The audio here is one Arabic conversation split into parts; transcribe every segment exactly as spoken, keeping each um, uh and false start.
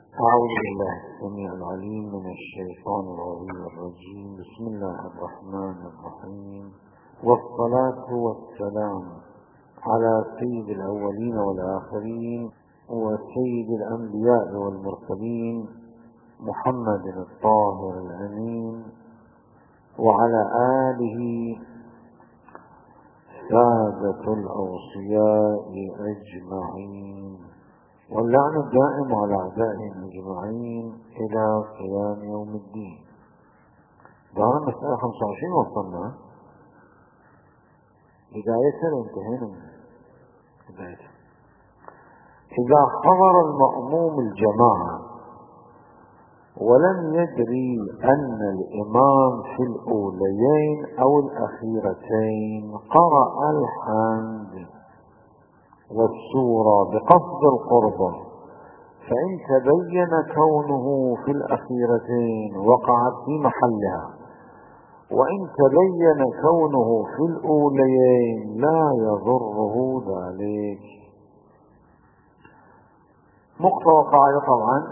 أعوذ بالله السميع العليم من الشيطان الغوي الرجيم. بسم الله الرحمن الرحيم، والصلاة والسلام على سيد الأولين والآخرين وسيد الأنبياء والمرسلين محمد الطاهر الأمين، وعلى آله سادة الأوصياء أجمعين، واللعن الدائم على أعدائهم أجمعين إلى قيام يوم الدين. دعنا مسألة خمسة وعشرين وصلنا بداية وانتهينا من بداية. إذا حضر المأموم الجماعة ولم يدري أن الإمام في الأوليين أو الأخيرتين قرأ الحمد والسورة بقصد القربة، فإن تبين كونه في الأخيرتين وقعت في محلها، وإن تبين كونه في الأوليين لا يضره ذلك. مقتضى قاعدة طبعا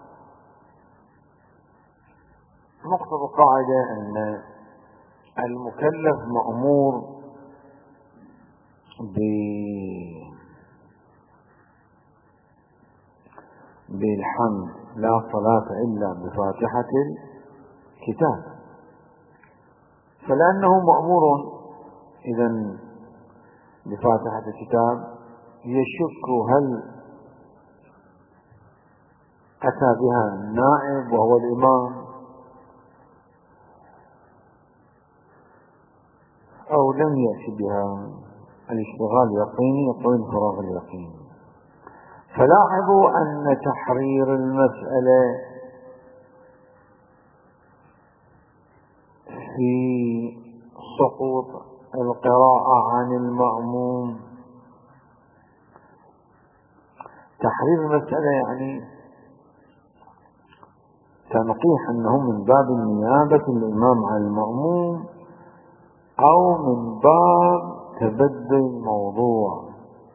مقتضى قاعدة أن المكلف مأمور ب بالحمد، لا صلاة إلا بفاتحة الكتاب، فلأنه مأمور إذن بفاتحة الكتاب يشك هل أتى بها النائب وهو الإمام أو لم يأتي بها. الاشتغال يقيني يقوي الفراغ اليقيني. فلاحظوا أن تحرير المسألة في سقوط القراءة عن المأموم، تحرير المسألة يعني تنقيح أنه من باب النيابة الإمام عن المأموم أو من باب تبدل الموضوع.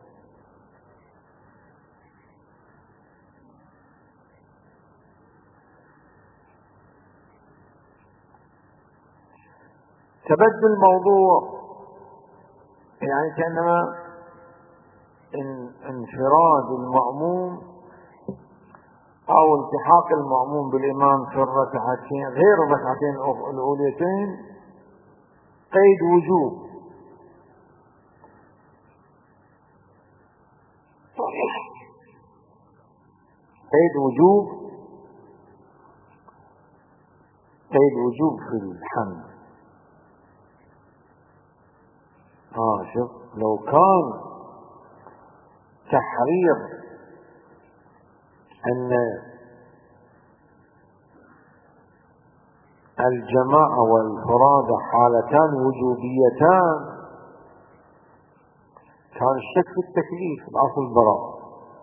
تبدل الموضوع يعني كأنما انفراد المأموم أو التحاق المأموم بالإمام في الركعتين غير الركعتين الأوليتين قيد وجوب، قيد وجوب قيد وجوب في الحمد. اه شوف، لو كان تحرير ان الجماعة والفرادة حالتان وجوبيتان كان الشك في التكليف، الأصل البراءة.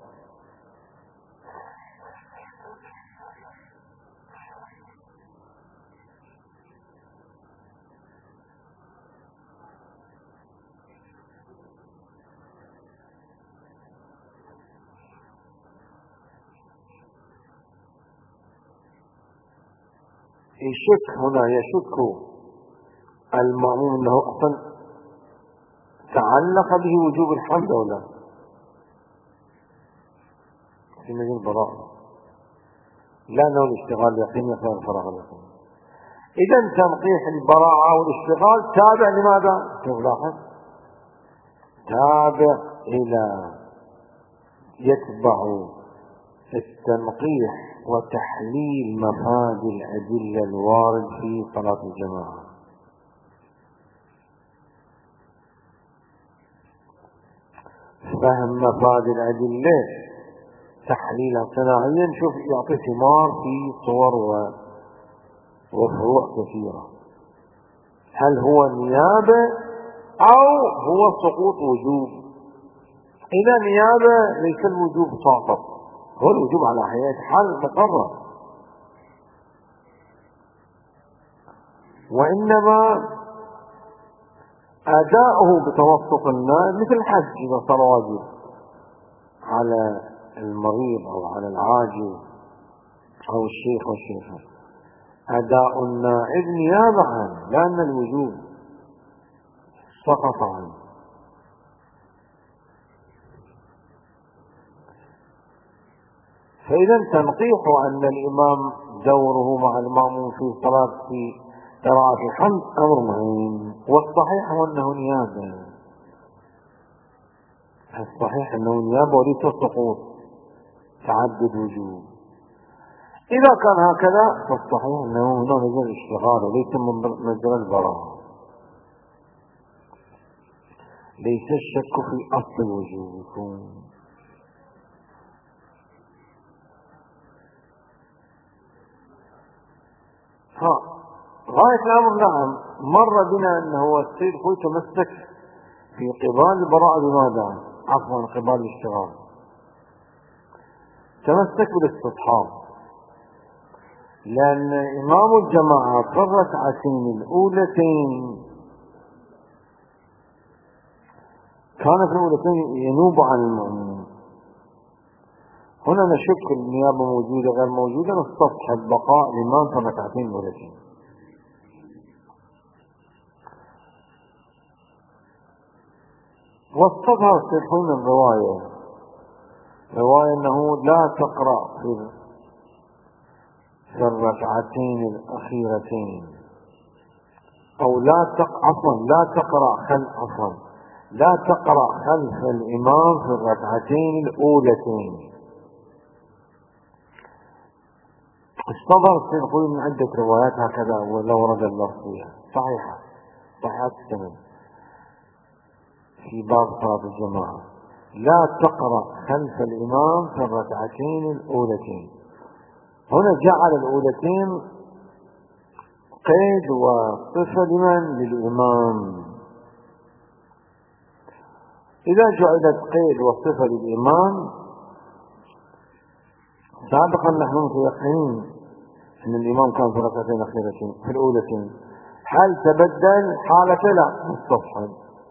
يشك هنا، يشك المأموم أنه أصلا تعلق به وجوب الحمد أو لا في مجال البراءة، لا أنه الاشتغال يقين يقين الفراغ اليقين. إذا تنقيح البراءة والاشتغال تابع لماذا؟ شوف لاحظ، تابع إلى يتبع التنقيح وتحليل مفاد الأدلة الوارد في صلاة الجماعة. فهم مفاد الأدلة تحليلا صناعيا شوف يعطي ثمار في صور وفروع كثيرة. هل هو نيابة أو هو سقوط وجوب؟ إذا نيابة ليس الوجوب ساقط، هو الوجوب على حياة حال مقرر، وإنما أداؤه بتوسط النائب مثل الحج إذا صار واجب على المريض أو على العاجز أو الشيخ والشيخة، أداء النائب نيابة عنه، لأن الوجوب سقط عنه. فإذا تنقيح أن الإمام دوره مع المأموم في صلاة في قراءة الحمد أمر مهم، والصحيح هو أنه نيابة. الصحيح أنه نيابة وليس سقوط تعدد وجوب. إذا كان هكذا فالصحيح أنه هنا نزل الاشتغال وليس نزل البراءة، ليس الشك في أصل الوجوب. ها غاية الأمر نعم مر بنا أنه السيد خوي تمسك في قبال البراءة بماذا؟ عفوا قبال الاشتغال، تمسك بالاستصحاب، لأن إمام الجماعة في الركعتين الأولتين كان في الأولتين ينوب عن المأموم. هنا نشك النيابة موجودة غير موجودة، نستصحب بقاء الإمام في الركعتين الأولتين. واستظهر الشيخون الرواية، رواية أنه لا تقرأ في في الركعتين الأخيرتين، أو لا تقرأ عفوا لا تقرأ خلف عفوا لا تقرأ خلف الإمام في الركعتين الأولتين. استظهر الشيخون من عدة روايات هكذا ولو ورد اللفظ فيها صحيحة صحيحة السند في باب صلاة الجماعة، لا تقرأ خلف الإمام في الركعتين الأولتين. هنا جعل الأولتين قيد وصفة لمن؟ للإمام. إذا جعلت قيد وصفة للإمام، سابقا نحن متيقنين أن الإمام كان في الركعتين الأخيرتين في الأولتين، هل تبدل حالة؟ لا مستصحب.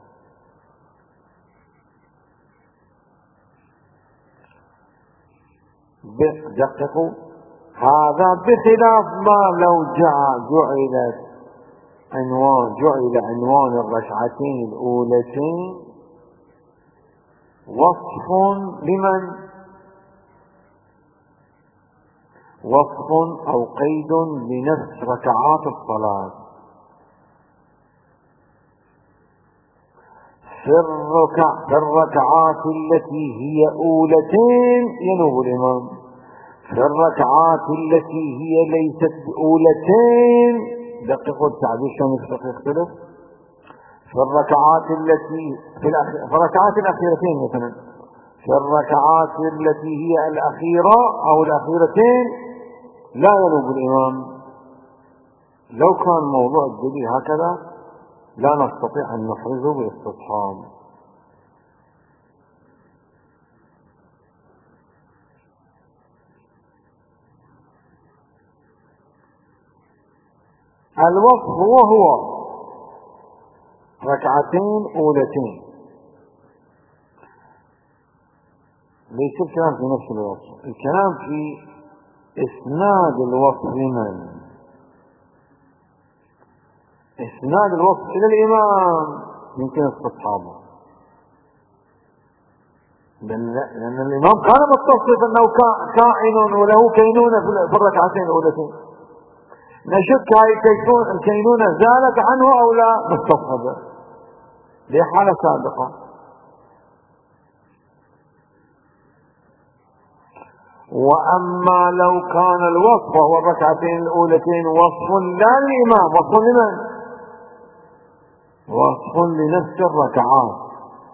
دققوا، هذا بخلاف ما لو جعلت عنوان جعل عنوان الركعتين الأولتين وصف لمن؟ وصف أو قيد لنفس ركعات الصلاة. في الركع في الركعات التي هي أولتين ينوب الإمام، في الركعات التي هي ليست أولتين، دققوا التعبير كان يختلف، في الركعات التي في, الأخ... في الركعات الأخيرتين مثلا، في الركعات التي هي الأخيرة أو الأخيرتين لا ينوب الإمام. لو كان موضوع الدليل هكذا لا نستطيع أن نفرزه بالاستصحاب. الوقف هو هو ركعتين أولتين، ليس الكلام في نفس الوصف، الكلام في إسناد الوصف لمن؟ إسناد الوصف إلى الإمام يمكن استصحابه، لأن الإمام كان متصف أنه كائن وله كينونة في الركعتين الأولتين، نشك هاي الكينونة زالت عنه أو لا مستصحبه لحالة سابقة. وأما لو كان الوصف هو الركعتين الأولتين وصف لا للإمام، وصف لمن؟ وصف لنفس الركعات.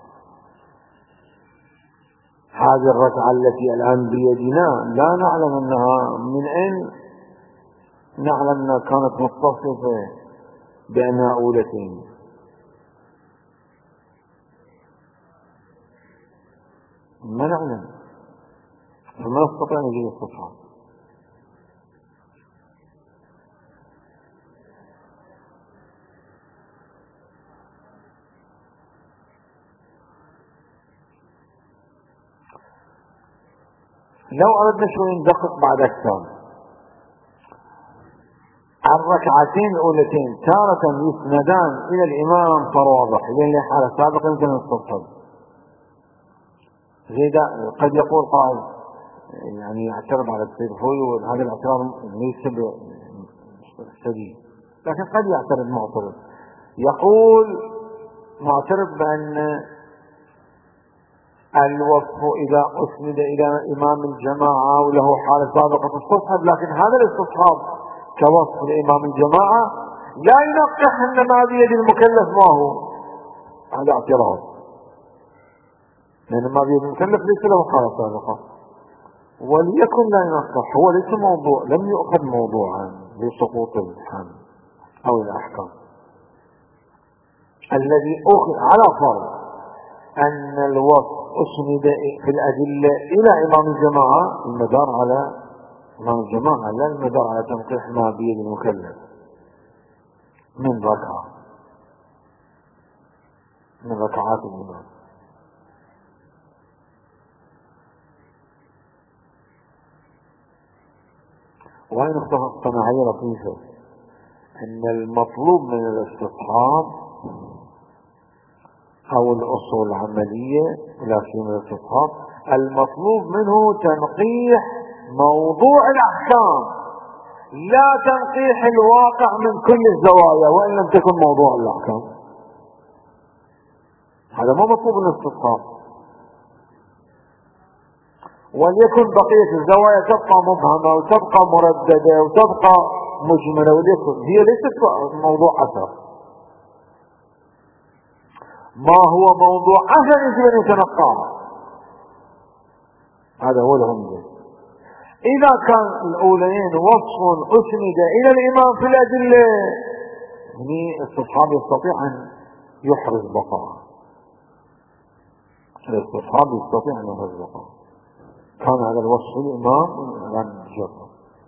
هذه الركعة التي الآن بيدنا لا نعلم أنها من أين نعلم أنها كانت متصفة بأنها أولتين. ما نعلم، فما نستطيع نجيب الصفحة. لو أردنا شوي ندقق بعد أكثر، الركعتين الأولتين تارة يسندان إلى الإمام فواضح، لأن حالة سابقة يمكن أن تتصل زي ده. قد يقول قائل يعني يعترض على السيد الخوي، وهذا الاعتراض ليس سديد، لكن قد يعترض معترض يقول معترض بأن الوصف إذا أسند إلى إمام الجماعة وله حالة سابقة تستصحب، لكن هذا الاستصحاب كوصف لإمام الجماعة لا ينقح أن ما بيد المكلف ما هو. هذا اعتراض، لأن ما بيد المكلف ليس له حالة سابقة، وليكن لا ينقح، هو ليس موضوع، لم يؤخذ موضوعا لسقوط الحمل أو الأحكام. الذي أخذ على فرض أن الوصف أسند في الأدلة إلى إمام الجماعة، المدار على إمام الجماعة لا المدار على تنقيح ما بيد المكلف من ركعة من ركعات الإمام. وهي نقطة اجتماعية لطيفة، أن المطلوب من الاستصحاب أو الأصول العملية لا سيما الاستصحاب، المطلوب منه تنقيح موضوع الأحكام، لا تنقيح الواقع من كل الزوايا وإن لم تكن موضوع الأحكام. هذا ما مطلوب من الاستصحاب. وليكن بقية الزوايا تبقى مبهمة وتبقى مرددة وتبقى مجملة، وليكن هي ليست موضوع أثر. ما هو موضوع أثر يجب أن يتنقاه، هذا هو الهمزة. إذا كان الأولين وصف أسند إلى الإمام في الأدلة، هني الاستصحاب يستطيع أن يحرز بقاء، الاستصحاب يستطيع أن يحرز بقاء، كان هذا الوصف الإمام لم يجرب.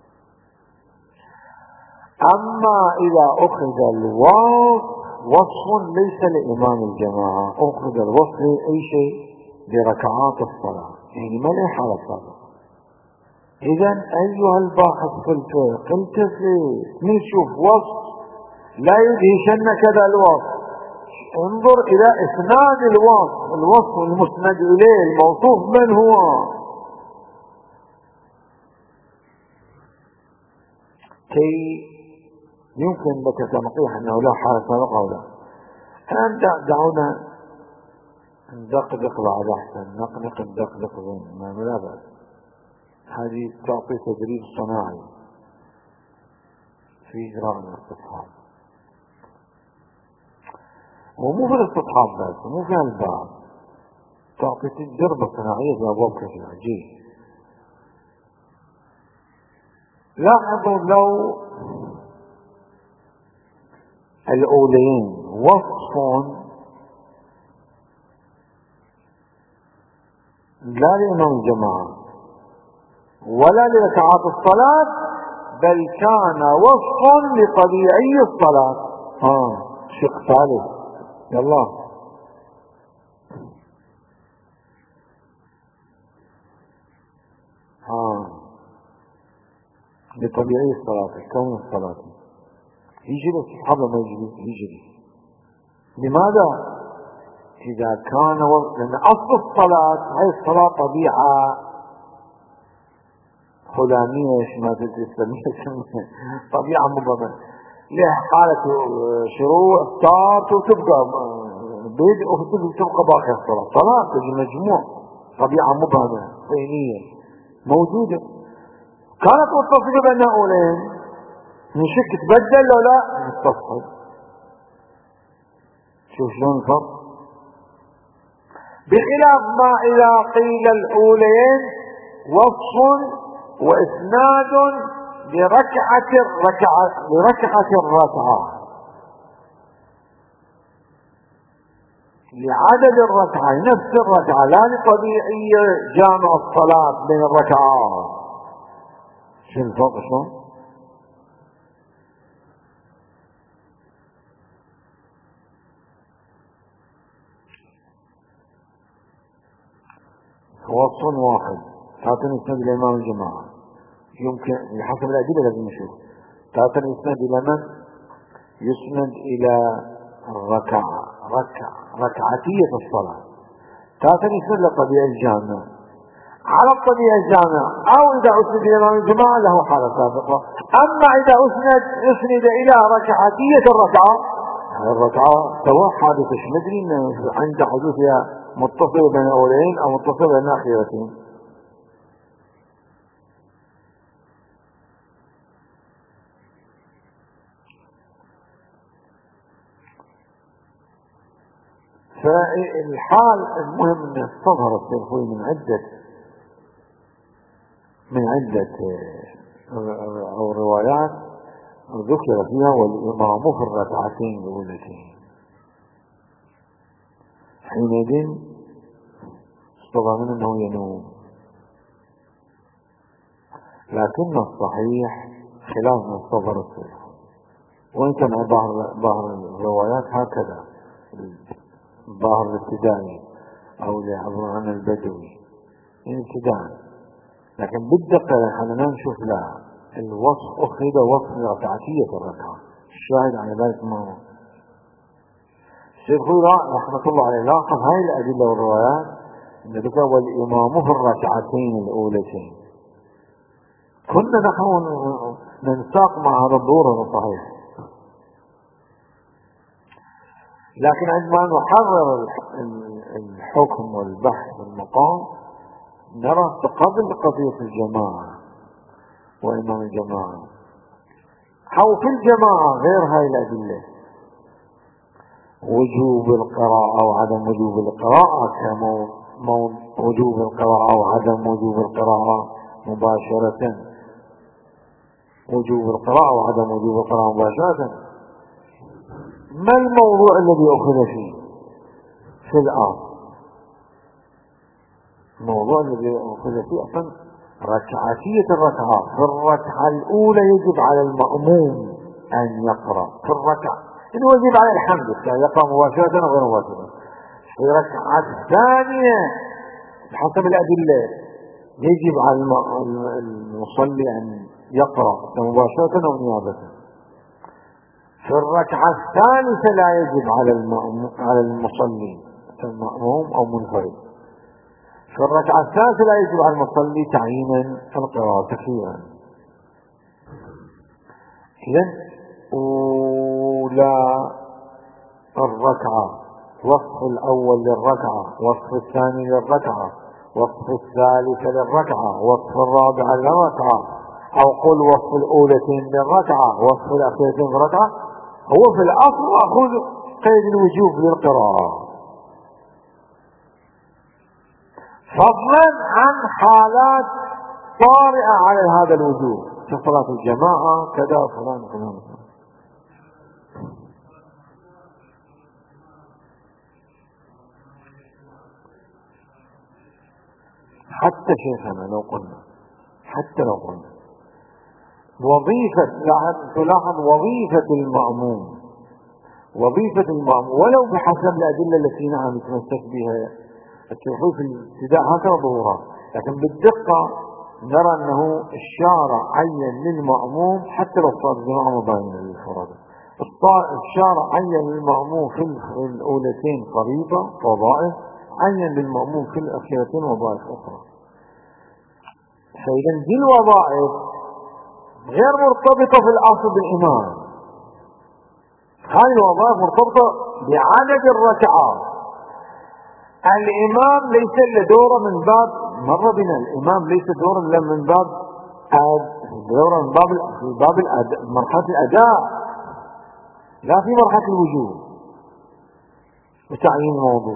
أما إذا أخذ الوصف وصف ليس لإمام الجماعة، أخذ الوصف أي شيء بركعات الصلاة، يعني ما له حالة سابقة. إذن أيها الباحث في الفقه التفت نشوف وصف لا يدهشن كذا الوصف، انظر إلى إسناد الوصف، الوصف المسند إليه الموصوف من هو، كي يمكن لك تنقيح أنه لا حالة سابقة أو لا. الآن دعونا ندقدق بعد أحسن، نقنق ندقدق ما لا بأس، هذه تعطي تدريب صناعي في إجراء الاستصحاب، ومو في الاستصحاب بس، مو في الباب، تعطي تجربة صناعية في أبواب كثيرة. جي لاحظوا لو الأولين وصف لا لإمام الجماعة ولا لركعات الصلاة، بل كان وصف لطبيعي الصلاة. آه شق ثالث، يلا آه لطبيعي الصلاة، كون الصلاة يجري الاستصحاب لما يجري يجري. لماذا؟ إذا كان و... لأن أصل الصلاة هي الصلاة طبيعة فلانية، ايش ما تسميها طبيعة مضمة لها حالة شروع ستارت وتبقى بدء وتبقى باقي الصلاة، صلاة تجي مجموع طبيعة مبهمة طينية موجودة، كانت متصلة بين أولين، نشك تبدل لو لا متصل. شوف شلون الفرق، بخلاف ما إذا قيل الأولين وصف وإسناد لركعة الركعة لركعة الركعة لعدد الركعة نفس الركعة، لا لطبيعية جامع الصلاة بين الركعات. شو الفرق شلون؟ وصف واحد تعطيني سند الإمام الجماعة، يمكن بحسب الأدلة لازم نشوف تارة يسند إلى من؟ يسند إلى الركعة، ركع ركعتية الصلاة. تارة يسند للطبيعة الجامع على الطبيعة الجامع، أو إذا أسند إلى إمام الجماعة له حالة سابقة. أما إذا أسند أسند إلى ركعتية الركعة، الركعة سواء حادثة ندري عند حدوثها متصل بين أولين أو متصل بين أخيرتين. فالحال المهم أن استظهر السيرخوي من عدة من عدة أو روايات ذكر فيها والإمام في الركعتين الأولتين، حينئذ استظهر منه أنه ينوم. لكن الصحيح خلاف ما استظهر السيرخوي، وإن كان ظاهر الروايات هكذا، ظاهر الابتدائي أو لعبر عن البدوي ابتداء، لكن بالدقة نحن نشوف لا الوصف أخذ وصف ركعتية الركعة. الشاهد على ذلك ما هو الشيخ رحمة الله عليه لاحظ هاي الأدلة والروايات أن ذكر والإمام في الركعتين الأولتين. كنا نحن ننساق مع هذا الدور الصحيح، لكن عندما نحرر الحكم والبحث والمقام نرى قبل قضية الجماعة وإمام الجماعة أو في الجماعة غير هاي الأدلة، وجوب القراءة وعدم وجوب القراءة كوجوب القراءة وعدم وجوب القراءة مباشرة، وجوب القراءة وعدم وجوب القراءة مباشرة. ما الموضوع الذي أخذ فيه في الأرض؟ الموضوع الذي أخذ فيه أصلا ركعتية الركعات. في الركعة الأولى يجب على المأموم أن يقرأ في الركعة، إنه يجب على الحمد يعني يقرأ مباشرة وغير مباشرة. في الركعة الثانية بحسب الأدلة يجب على المصلي أن يقرأ مباشرة أو نيابة. في الركعة الثالثة لا يجب على على المصلي المأموم أو منفرد. في الركعة الثالثة لا يجب على المصلي تعيينا القراءة تكفيرا. إذن أولى الركعة، وصف الأول للركعة، وصف الثاني للركعة، وصف الثالثة للركعة، وصف الرابعة للركعة، أو قل وصف الأولتين للركعة، وصف الأخيرتين للركعة. هو في الأصل أخذ قيد الوجوب للقراءة، فضلا عن حالات طارئة على هذا الوجوب كصلاة الجماعة كذا فلان فلان. حتى شيخنا لو قلنا حتى لو قلنا وظيفة تلاحظ وظيفة المأموم وظيفة المأموم ولو بحسب الأدلة التي نعم يتمسك بها التوحيد في الابتداء هكذا ظهورها، لكن بالدقة نرى أنه الشارع عين للمأموم حتى لو صار الجماعة مباينة للفرد، الشارع عين للمأموم في الأولتين فريضة وظائف، عين للمأموم في الأخيرتين وظائف أخرى. فإذا دي الوظائف غير مرتبطة في الأصل بالإمام، هذه الوظائف مرتبطة بعدد الركعات. الإمام ليس له دوره من باب مر بنا الإمام ليس دوره إلا من باب دوره من باب باب مرحلة الأداء، لا في مرحلة الوجوب وتعيين الموضوع.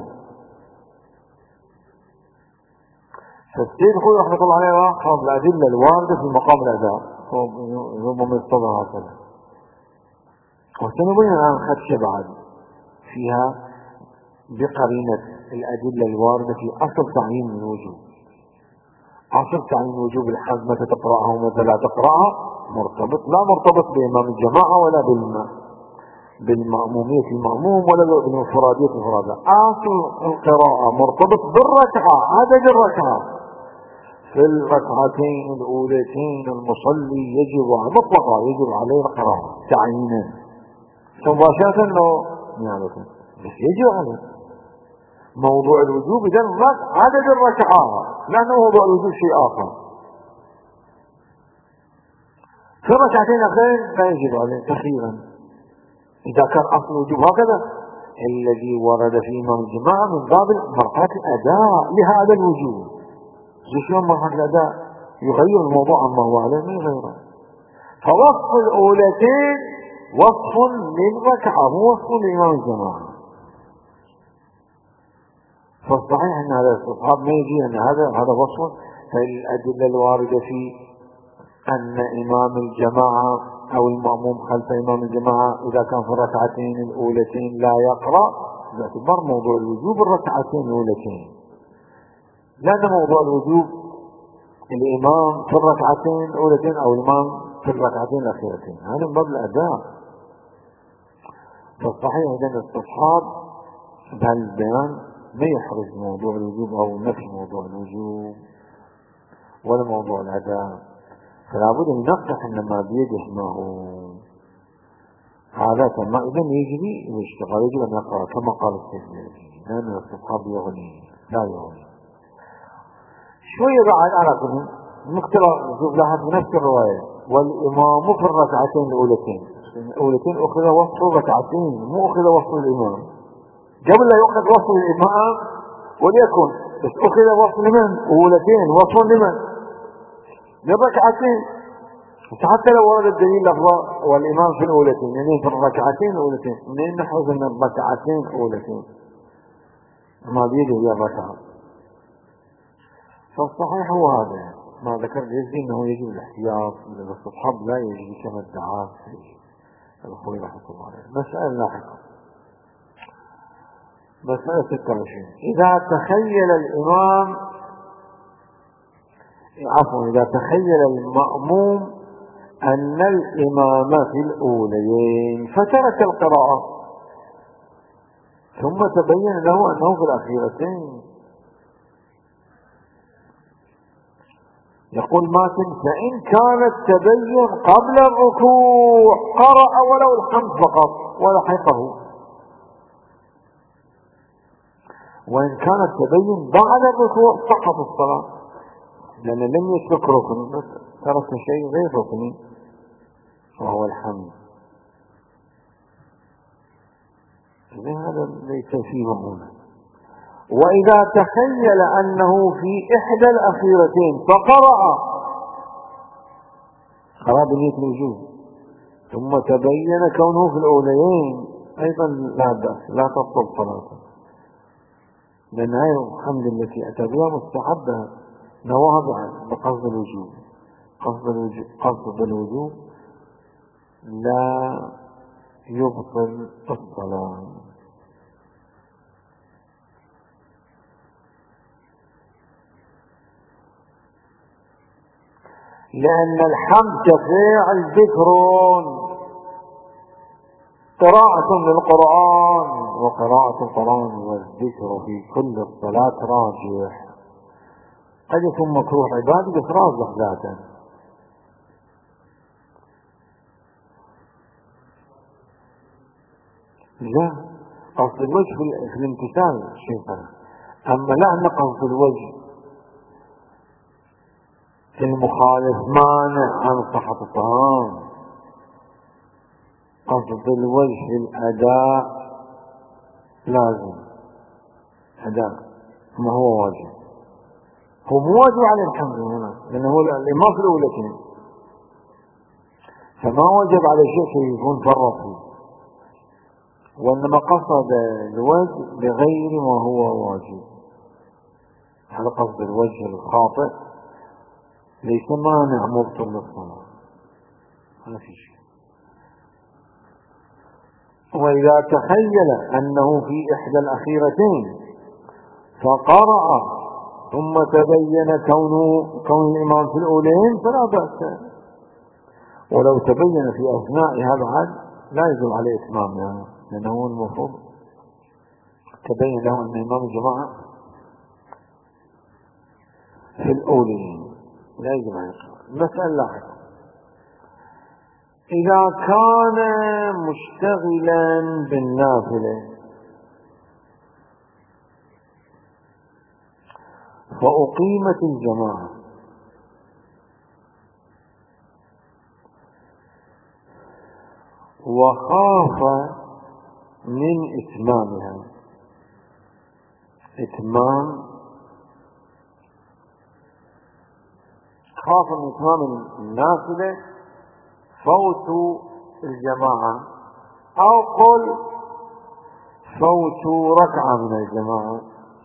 فالسيد خوي رحمة الله عليه أخذ الأدلة الواردة في مقام الأداء ربما يستطيع هكذا، وسنبين الآن خدشة بعد فيها بقرينة الأدلة الواردة في أصل تعيين الوجوب. أصل تعيين الوجوب الحد متى تقرأها ومتى لا تقرأها مرتبط لا مرتبط بإمام الجماعة ولا بالمأمومية المأموم ولا بالانفرادية الانفرادية. أصل القراءة مرتبط بالركعة عدد الركعة. في الركعتين الأولتين المصلي يجب مطلقا يجب عليه القراءة تعيينا مباشرة أنه نيابة، بس يجب عليه. موضوع الوجوب إذن عدد الركعات، لأنه موضوع الوجوب شيء آخر. في الركعتين الأخيرين لا يجب عليه تخيرا، إذا كان أصل الوجوب هكذا الذي ورد في إمام الجماعة من باب مرحلة الأداء لهذا الوجوب. شلون مرحلة الأداء يغير الموضوع عما هو عليه ما يغيره. فوصف الأولتين وصف للركعة مو وصف لإمام الجماعة. فالصحيح أن هذا الصحاب ما يجي أن هذا هذا وصف. فالأدلة الواردة في أن إمام الجماعة أو المأموم خلف إمام الجماعة إذا كان في الركعتين الأولتين لا يقرأ، باعتبار موضوع الوجوب الركعتين الأولتين، لأن موضوع الوجوب الإمام في الركعتين الأولتين أو الإمام في الركعتين الأخيرتين، هذا من باب الأداء. فالصحيح أن الاستصحاب بهالبيان ما يحرز موضوع الوجوب أو نفي موضوع الوجوب ولا موضوع الأداء، فلا بد أن نقف أن ما بيده ما هو هذا كما إذا يجري ويشتغل يجب أن يقرأ كما قال السيد، لأن الاستصحاب يغني لا يغني. شوية بعد على كل نقترأ نشوف لاحظ نفس الرواية، والإمام في الركعتين الأولتين. الأولتين أخذ وصف الركعتين مو أخذ وصف الإمام، قبل لا يأخذ وصف الإمام وليكن بس أخذ وصف لمن؟ أولتين وصف لمن؟ للركعتين. حتى لو ورد الدليل لفظ والإمام في الأولتين يعني في الركعتين الأولتين، منين نحفظ أن الركعتين الأولتين ما بيده هي الركعة؟ فالصحيح هو هذا ما ذكر يجزي أنه يجب الاحتياط للاستصحاب لا يجب كما ادعاه الأخوي رحمة الله عليه. مسألة لاحقة، مسألة ستة وعشرين. إذا تخيل الإمام عفوا إذا تخيل المأموم أن الإمام في الأوليين فترك القراءة ثم تبين له أنه في الأخيرتين، يقول ماتن فإن كانت تبين قبل الركوع قرأ ولو الحمد فقط ولحقه، وإن كانت تبين بعد الركوع سقط الصلاة لأن لم يترك ركن بس ترك شيء غير ركني وهو الحمد. هذا ليس فيه هنا. وإذا تخيل أنه في إحدى الأخيرتين فقرأ قرأ بنية الوجوب ثم تبين كونه في الأوليين أيضا لا بأس لا تبطل صلاته، لأن هذه الحمد التي أتى بها مستحبة نواها بقصد الوجوب. قصد الوجوب, قصد الوجوب لا يبطل الصلاة. لأن الحمد كفاعل ذكر قراءة للقرآن، وقراءة القرآن والذكر في كل الصلاة راجح. قد يكون مكروه عبادي بس راجح ذاته. لا قصد الوجه في الامتثال شيء فرق، أما لا أن قصد الوجه في المخالف مانع عن صحة الطعام. قصد الوجه في الأداء لازم أداء ما هو واجب، هو مو واجب على الحمد هنا لأنه هو الإمام في الأولتين، فما وجب على شيء يكون فرط فيه، وإنما قصد الوجه بغير ما هو واجب. هذا قصد الوجه الخاطئ ليس مانع مبطل للصلاة، ما في شيء. وإذا تخيل أنه في إحدى الأخيرتين فقرأ ثم تبين كونه كون الإمام في الأولين فلا بأس، ولو تبين في أثناء هذا العد لا يجب عليه إتمام يعني، لأنه هو المفروض تبين له أن إمام الجماعة في الأولين لا يجب أن يقرأ. المسألة لاحقة. إذا كان مشتغلا بالنافلة فأقيمت الجماعة وخاف من إتمامها، إتمام خاف من إتمام النافلة فوت الجماعة، أو قل فوت ركعة من الجماعة.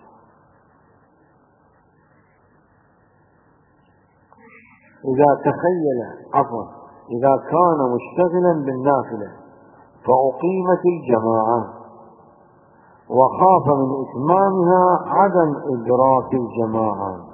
إذا تخيل عفوا إذا كان مشتغلا بالنافلة فأقيمت الجماعة وخاف من إتمامها عدم إدراك الجماعة.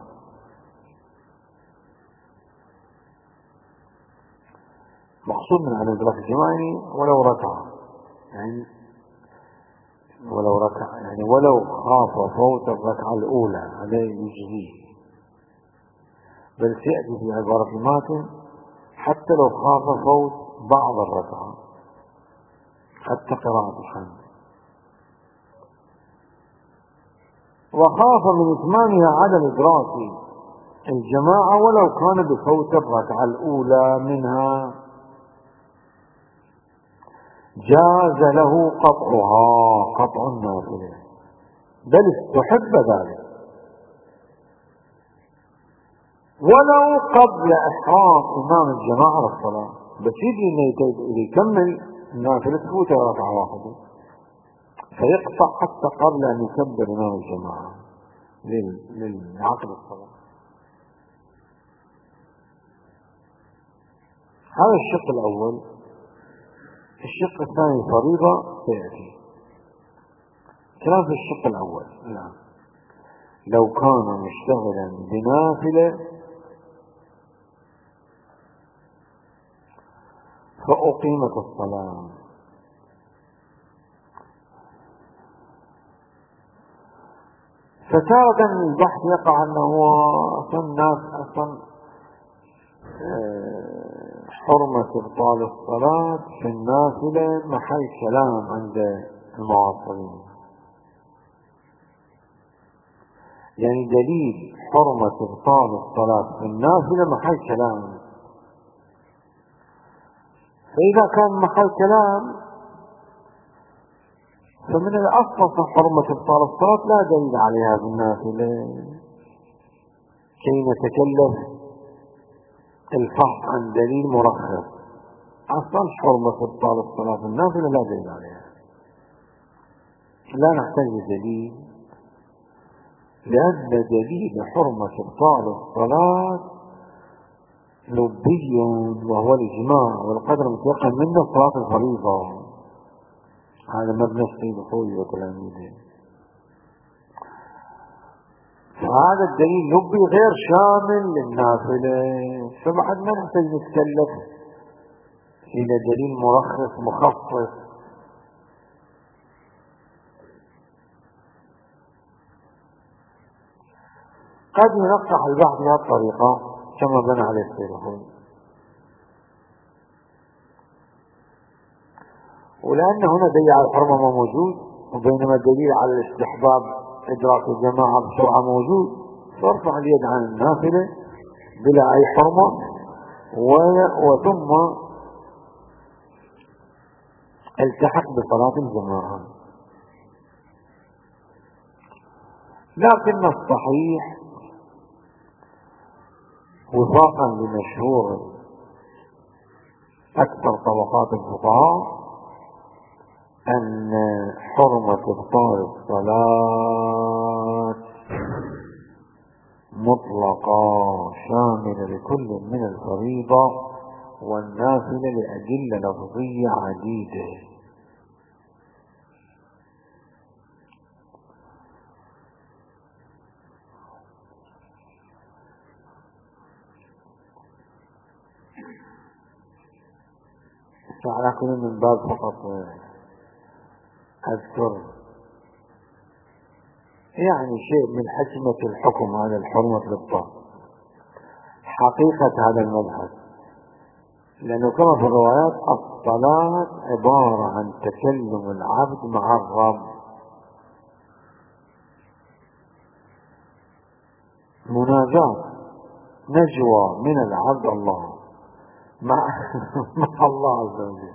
مقصود من عدم إدراك الجماعة يعني ولو ركعة، يعني ولو ركعة يعني ولو خاف فوت الركعة الأولى عليه يجزيه، بل سيأتي في عبارة الماتن حتى لو خاف فوت بعض الركعة حتى قراءة الحمد. وخاف من إتمامها عدم إدراك الجماعة ولو كان بفوت الركعة الأولى منها جاز له قطعها قطع النافلة، بل استحب ذلك ولو قبل إحرام إمام الجماعة للصلاة، بس يجي إنه يكمل النافلة تفوت ركعة واحدة فيقطع حتى قبل أن يكبر إمام الجماعة للعقد الصلاة. هذا الشق الأول. الشق الثاني فريضة سيأتي. كلام في الشق الأول. نعم. لو كان مشتغلا بنافلة فأقيمت الصلاة، فتارة البحث يقع أنه أصلا الناس أصلا حرمة إبطال الصلاة في النافلة محل كلام عند المعاصرين، يعني دليل حرمة إبطال الصلاة في النافلة محل كلام. فإذا كان محل كلام فمن الأصل في حرمة إبطال الصلاة لا دليل عليها بالنافلة كي نتكلف الفحص عن دليل مرخص. أصلا حرمة إبطال الصلاة في النافلة لا دليل عليها، لا نحتاج لدليل، لأن دليل حرمة إبطال الصلاة لبي وهو الإجماع والقدر المتيقن منه صلاة الفريضة. هذا مبنى السيد الخوي وتلاميذه. فهذا الدليل لبي غير شامل للنافلة، فبعد ما نحتاج نتكلف إلى دليل مرخص مخصص. قد ينقح البحث بهذه الطريقة كما بنى عليه السيد الخوي، ولأن هنا دليل على الحرمة ما موجود، وبينما الدليل على الاستحباب إدراك الجماعة بسرعة موجود، فارفع اليد عن النافلة بلا أي حرمة وثم التحق بصلاة الجماعة. لكن الصحيح وفاقا لمشهور أكثر طبقات الفقهاء أن حرمة إبطال الصلاة مطلقة شاملة لكل من الفريضة والنافلة لأدلة لفظية عديدة. على كل من باب فقط أذكر يعني شيء من حكمة الحكم على الحرمة الإبطال. حقيقة هذا المبحث، لأنه كما في الروايات الصلاة عبارة عن تكلم العبد مع الرب، مناجاة، نجوى من العبد الله مع مع الله عز وجل.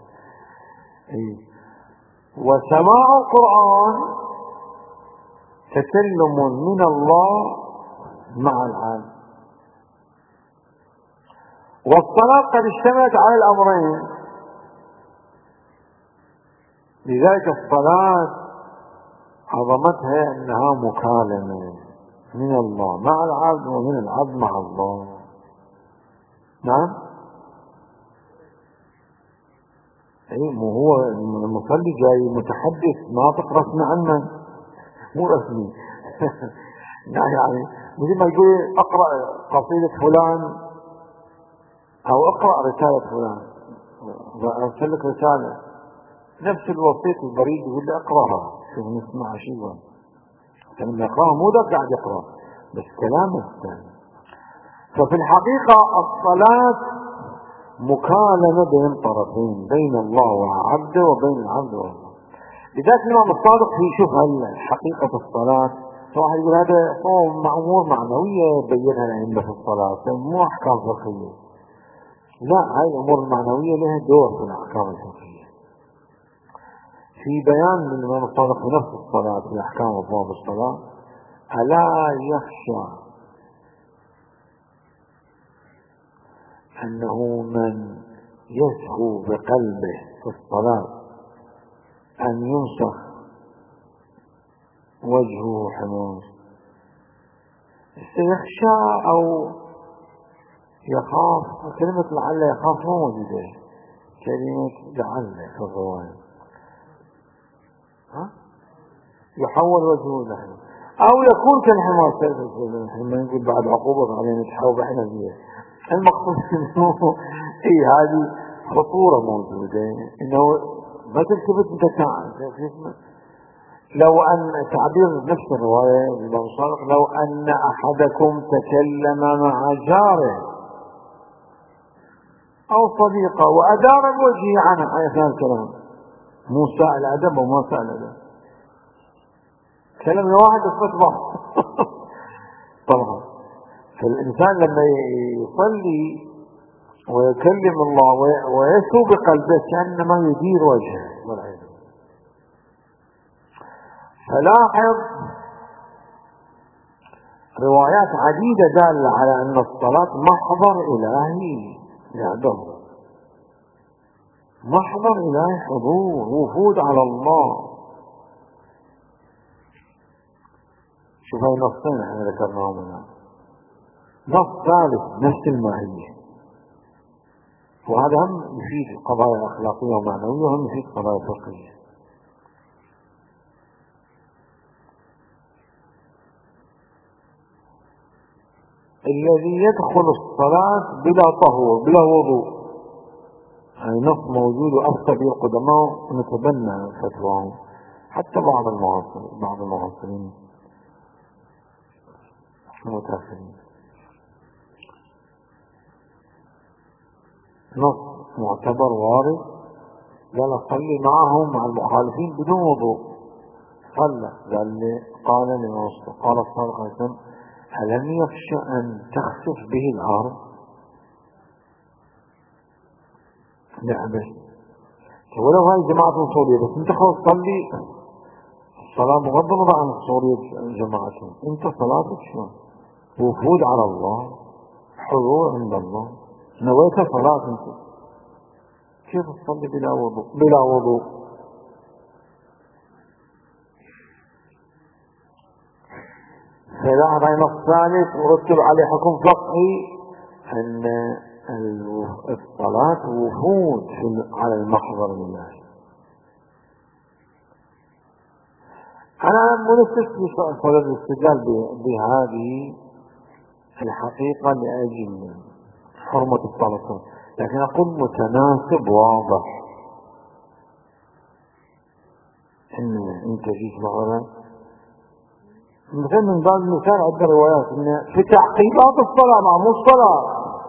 وسماع القرآن تكلم من الله مع العبد. والصلاة قد اشتملت على الأمرين، لذلك الصلاة عظمتها أنها مكالمة من الله مع العبد ومن العبد مع الله. نعم، اي مو هو المصلي جاي متحدث ناطق رسمي عنه، مو رسمي. يعني مثل ما يقول اقرأ قصيدة فلان او اقرأ رسالة فلان، ارسل لك رسالة نفس الوسيط البريد يقول لي اقرأها، شوف نسمع شيء لما يقرأها مو ده قاعد يقرأ بس كلامه الثاني. ففي الحقيقة الصلاة مكالمة بين طرفين، بين الله وعبده وبين العبد والله. لذلك الإمام الصادق في شوف حقيقة الصلاة، واحد يقول هذا صوم مع أمور معنوية بينها الأئمة في الصلاة، مو أحكام فقهية. لا، هاي الأمور المعنوية لها دور في الأحكام الفقهية. في بيان من الإمام الصادق في نفس الصلاة في أحكام وأبواب الصلاة: ألا يخشى أنه من يسهو بقلبه في الصلاة أن يمسخ وجهه حمار. يخشى أو يخاف، كلمة لعل يخاف مو موجودة، كلمة لعل في الرواية ها يحول وجهه لحمار، أو يكون كالحمار. لما نقول بعد عقوبة علينا نتحاوب احنا فيها، المقصود انه اي هذه خطورة موجودة، انه ما تلتفت انت تعال. لو ان تعبير نفس الرواية الإمام الصادق: لو ان احدكم تكلم مع جاره او صديقه وادار الوجه عنه، هذا الكلام مو سائل ادب وما سائل ادب، كلام واحد بس طبعا. فالإنسان لما يصلي ويكلم الله ويسوء بقلبه كأنما يدير وجهه والعياذ بالله. فلاحظ روايات عديدة دالة على أن الصلاة محضر إلهي يعده، محضر إلهي، حضور، وفود على الله. شوف هاي نصين احنا ذكرناهم هنا، نص ثالث نفس الماهية، وهذا هم يفيد قضايا أخلاقية ومعنوية وهم يفيد قضايا فقهية. الذي يدخل الصلاة بلا طهور بلا وضوء، يعني نص موجود وأفتى به القدماء نتبنى فتواهم، حتى بعض المعاصرين بعض المعاصرين المتأخرين. نص معتبر وارد، قال صلي معهم مع المخالفين بدون وضوء، صلى. قال لي قال لي قال الصادق عليه السلام: ألم يخشى أن تخسف به الأرض؟ نعم، ولو هاي جماعة صورية بس انت خلص صلي الصلاة بغض النظر عن صورية جماعتهم، انت صلاتك شو؟ وفود على الله، حضور عند الله، نويت صلاة انت، كيف تصلي بلا وضوء؟ بلا وضوء. فلاحظ هاي نص ثالث ورتب عليه حكم فقهي ان الصلاة وفود على المحضر الإلهي. أنا منسك في صدد الاستدلال بهذه الحقيقة لأجل حرمة الصلاة، لكن أقول متناسب واضح. إن أنت جيت مثلا مثل من بعض المثال عدة روايات إن في تعقيبات الصلاة مع مو الصلاة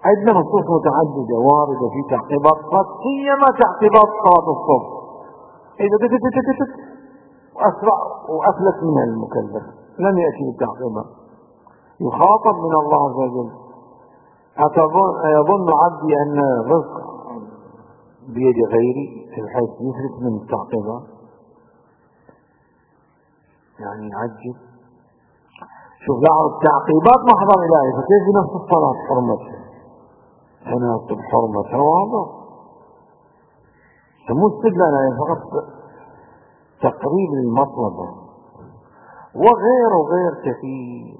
عندنا نصوص متعددة واردة في تعقيبات قد، سيما تعقيبات صلاة الصبح، إذا تتتتتت وأسرع وأفلت من المكلف لم يأتي بالتعقيبات، يخاطب من الله عز وجل: أيظن عبدي أن الرزق بيد غيري، بحيث يفلت من التعقيبات، يعني يعجب. شوف لاحظ التعقيبات محضر إلهي، فكيف بنفس الصلاة حرمتها تناسب حرمتها واضح، مو استدلال يعني فقط تقريب للمطلب، وغير وغير كثير.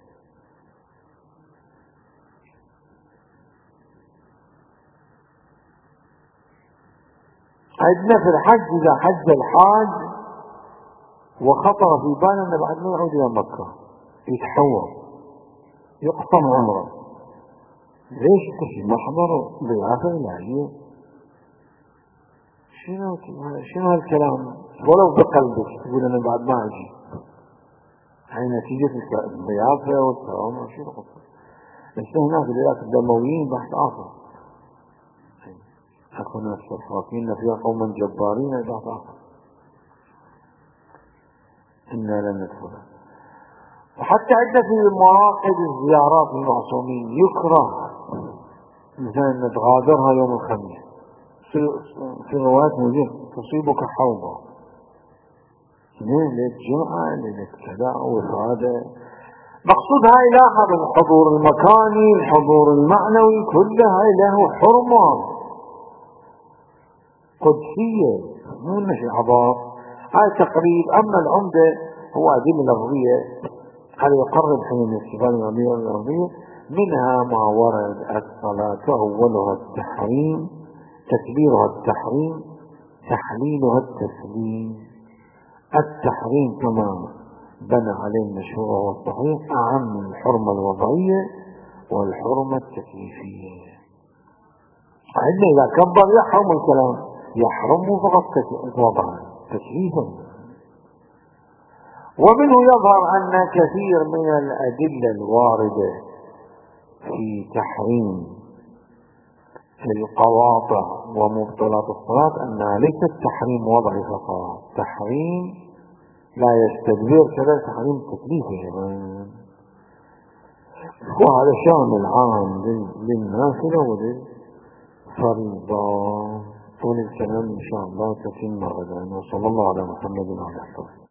عندنا في الحج إذا حج الحاج وخطر في باله أنه بعد ما يعود إلى مكة يتحول يقسم عمره، ليش تشي محضر ضيافة إلهية؟ شنو شنو هالكلام؟ ولو بقلبك تقول أنا بعد ما أجي، هاي نتيجة الضيافة والكرامة. شنو قصة؟ بس هناك الولايات الدمويين بحث آخر، أكو ناس الخوافين فيها قوما جبارين بحث آخر، إنا لن ندخلها. وحتى عندنا في مواقف الزيارات للمعصومين يكره مثلا نتغادرها يوم الخميس، في روايات موجود تصيبك حوضة، ليلة جمعة ليلة كذا وهذا مقصود. هاي لاحظ الحضور المكاني الحضور المعنوي كله هاي له حرمة قدسية، مو نشي عبار، هاي تقريب. أما العمدة هو أدلة لفظية هذا يقرب حين الاستفادة الأمية والأرضية، منها ما ورد الصلاة أولها التحريم، تكبيرها التحريم، تحليلها التسليم. التحريم كما بنى عليه المشهور والصحيح أعم من الحرمة الوضعية والحرمة التكليفية. عندنا إذا كبر يحرم الكلام، يحرم فقط وضعا تكليفا. ومنه يظهر أن كثير من الأدلة الواردة في تحريم القواطع ومبطلات الصلاة أنها ليست تحريم وضعي فقط، تحريم لا يستدبر كذا، تحريم تكليفي. وهذا شامل عام للنافلة وللفريضة. طول الكلام إن شاء الله تتم غدا، وصلى الله على محمد وعلى آله.